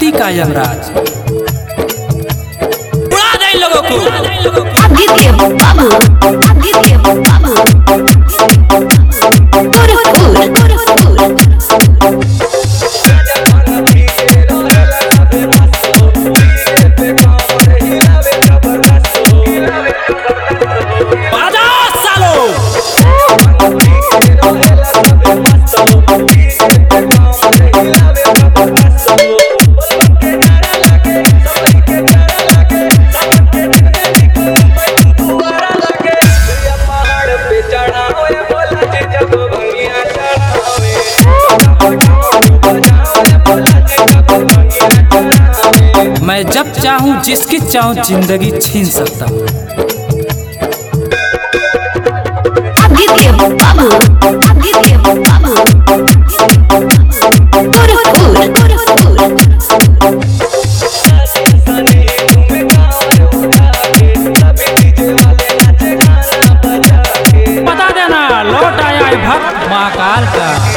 धरती का यमराज। उड़ा दे लोगों को। आदित्य बाबू, आदित्य बाबू, मैं जब चाहूं जिसकी चाहूं जिंदगी छीन सकता हूं। आदित्य बाबू, आदित्य बाबू, बता देना लौट आया भक्त महाकाल का।